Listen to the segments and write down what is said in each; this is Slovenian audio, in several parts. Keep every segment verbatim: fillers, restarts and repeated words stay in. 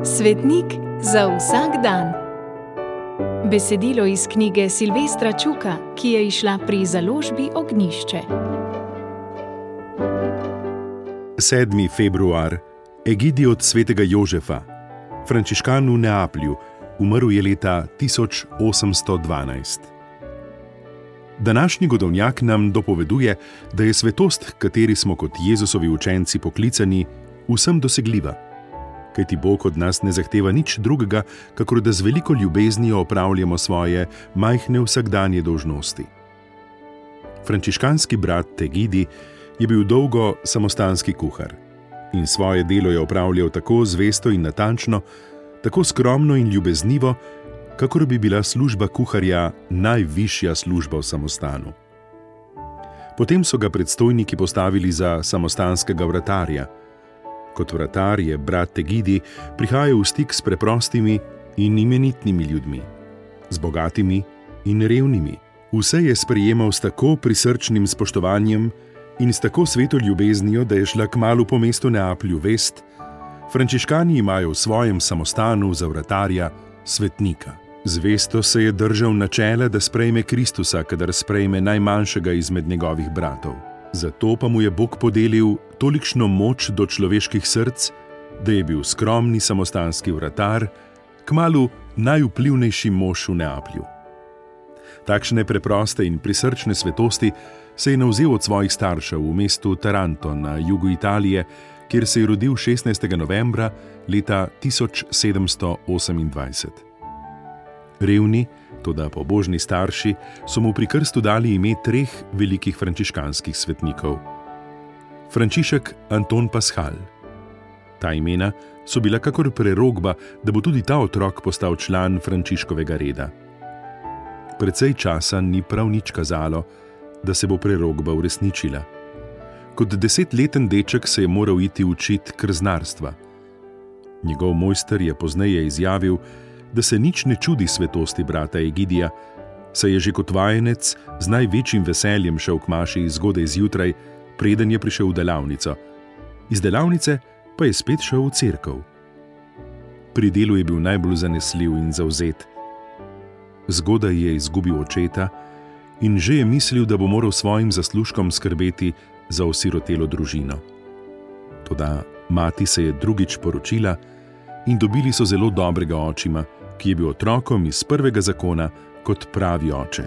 Svetnik za vsak dan. Besedilo iz knjige Silvestra Čuka, ki je izšla pri založbi Ognjišče. sedmi februar. Egidij od svetega Jožefa, frančiškan v Neaplju, umrl je leta tisoč osemsto dvanajst. Današnji godovnjak nam dopoveduje, da je svetost, h kateri smo kot Jezusovi učenci poklicani, vsem dosegljiva. Kajti Bog od nas ne zahteva nič drugega, kakor da z veliko ljubeznijo opravljamo svoje majhne vsakdanje dolžnosti. Frančiškanski brat Egidij je bil dolgo samostanski kuhar in svoje delo je opravljal tako zvesto in natančno, tako skromno in ljubeznivo, kakor bi bila služba kuharja najvišja služba v samostanu. Potem so ga predstojniki postavili za samostanskega vratarja. Kot vratar je brat Egidij prihajal v stik s preprostimi in imenitnimi ljudmi, z bogatimi in revnimi. Vse je sprejemal s tako prisrčnim spoštovanjem in s tako sveto ljubeznijo, da je šla kmalu po mestu Neaplju vest: frančiškani imajo v svojem samostanu za vratarja svetnika. Zvesto se je držal načela, da sprejme Kristusa, kadar sprejme najmanjšega izmed njegovih bratov. Zato pa mu je Bog podelil tolikšno moč do človeških src, da je bil skromni samostanski vratar kmalu najvplivnejši mož v Neaplju. Takšne preproste in prisrčne svetosti se je navzel od svojih staršev v mestu Taranto na jugu Italije, kjer se je rodil šestnajstega novembra leta tisoč sedemsto osemindvajset. Revni, toda pobožni starši so mu pri krstu dali ime treh velikih frančiškanskih svetnikov. Frančišek Anton Paschal. Ta imena so bila kakor prerokba, da bo tudi ta otrok postal član Frančiškovega reda. Precej časa ni prav nič kazalo, da se bo prerokba uresničila. Kot desetleten deček se je moral iti učit krznarstva. Njegov mojster je pozneje izjavil, da se nič ne čudi svetosti brata Egidija, saj je že kot vajenec z največjim veseljem šel k maši zgodaj zjutraj, preden je prišel v delavnico. Iz delavnice pa je spet šel v cerkev. Pri delu je bil najbolj zanesljiv in zavzet. Zgodaj je izgubil očeta in že je mislil, da bo moral svojim zaslužkom skrbeti za osirotelo družino. Toda mati se je drugič poročila in dobili so zelo dobrega očima, ki je bil otrokom iz prvega zakona kot pravi oče.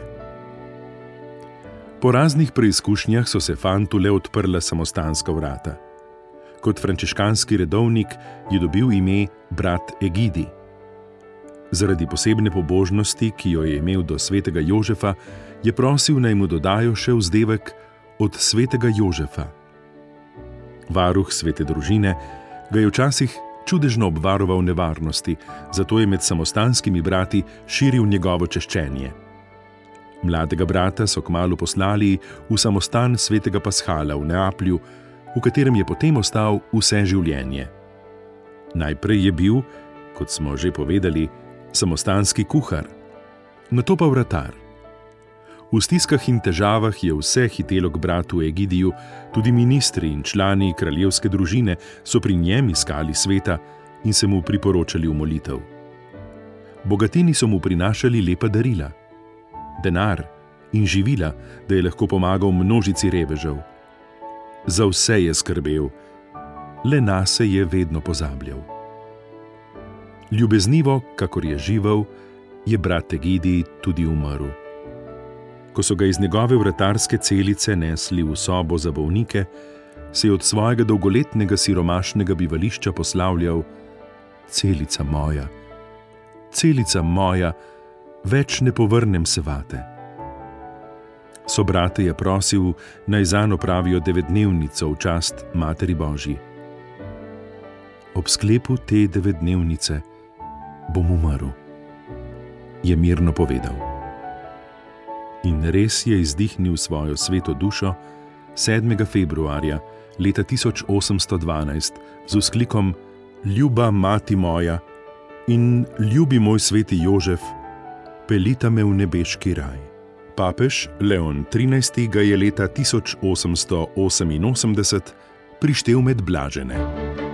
Po raznih preizkušnjah so se fantu le odprla samostanska vrata. Kot frančiškanski redovnik je dobil ime brat Egidij. Zaradi posebne pobožnosti, ki jo je imel do svetega Jožefa, je prosil, naj mu dodajo še vzdevek od svetega Jožefa. Varuh svete družine ga je včasih čudežno obvaroval nevarnosti, zato je med samostanskimi brati širil njegovo češčenje. Mladega brata so kmalu poslali v samostan svetega Paschala v Neaplju, v katerem je potem ostal vse življenje. Najprej je bil, kot smo že povedali, samostanski kuhar, nato pa vratar. V stiskah in težavah je vse hitelo k bratu Egidiju, tudi ministri in člani kraljevske družine so pri njem iskali sveta in se mu priporočali v molitev. Bogatini so mu prinašali lepa darila, denar in živila, da je lahko pomagal množici revežev. Za vse je skrbel, le nase je vedno pozabljal. Ljubeznivo, kakor je živel, je brat Egidij tudi umrl. Ko so ga iz njegove vratarske celice nesli v sobo za bolnike, se je od svojega dolgoletnega siromašnega bivališča poslavljal: celica moja, celica moja, več ne povrnem se vate. Sobrate je prosil, naj zanj opravijo devetdnevnico v čast Materi Božji. Ob sklepu te devetdnevnice bom umrl, je mirno povedal. In res je izdihnil svojo sveto dušo sedmega februarja leta tisoč osemsto dvanajst z vzklikom: ljuba mati moja in ljubi moj sveti Jožef, pelita me v nebeški raj. Papež Leon trinajsti ga je leta tisoč osemsto oseminosemdeset prištel med blažene.